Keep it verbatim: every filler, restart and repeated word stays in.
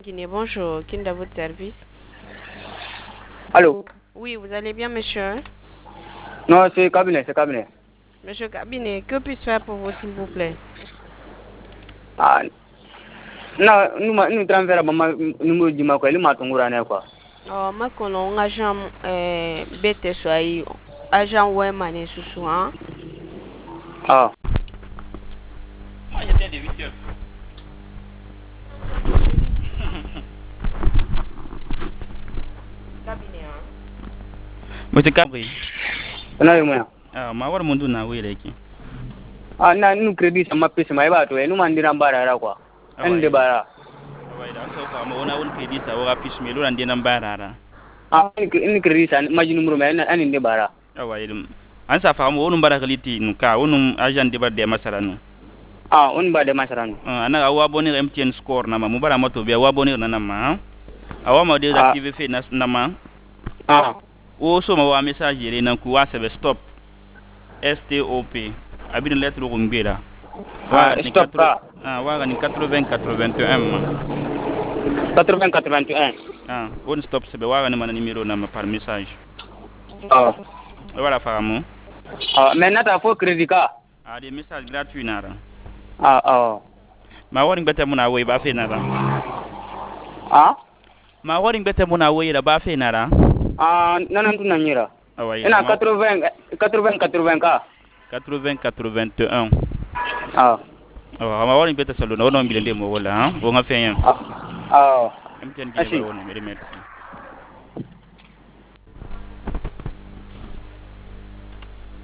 Guinée, bonjour, qui est à votre service? Allô? Oui, vous allez bien, monsieur? Non, c'est cabinet, c'est cabinet. Monsieur Cabinet, que puis-je faire pour vous, s'il vous plaît? Ah, non, nous, ma- nous transférons maman, nous me disons quoi, nous matons gourane quoi. Oh, ma kono, agent, euh, bête soyi, agent ouais mané sous hein? Ah, Moi, j'étais de huit heures. Cabinet, hein? Monsieur Cabri. non, eu moi. Ah, ma war mundu na wele ki. Ah, na nous crédit sama pisse ma iba to, nous mandira mbara quoi. En de bara. Awai da so fa mo ona won kredi sa wora pis me lo rande nan barara. Ah, ni crédit sa maji numero ma en de bara. Awai dum. An sa fa mo wonum bara galiti nu ka wonum agent de bar de masara nu. Ah, on ba de masaran. Ah, ana awa bonir M T N score na ma mu bara moto be awa bonir na na ma. Awa ma de active fe na ma. Ah. O so ma wa message yele nan ku wa sebe stop. S T O P. Abin lettre ko ngbela. Ah, stop ka. Ah, wa ni quatre-vingts quatre-vingt-un ma. quatre-vingts quatre-vingt-un. Ah, on stop sebe wa ni mana numéro na ma par message. Ah. Voilà famo. Ah, mais nata fo crédit ka. Ah, des messages gratuits nara. Ah, ah. Ma wari bete muna we ba fe nara. Ah? Ma wari bete muna we da ba fe nara. Ah, nanan tu nanyira. Awai. Ina quatre-vingts quatre-vingts quatre-vingts ka. quatre-vingts quatre-vingt-un. Ah. Oh, ma wari bete salo no no mbilende mo wala, hein. Wo nga fe yan. Ah. Ah. M T N Guinée, merci.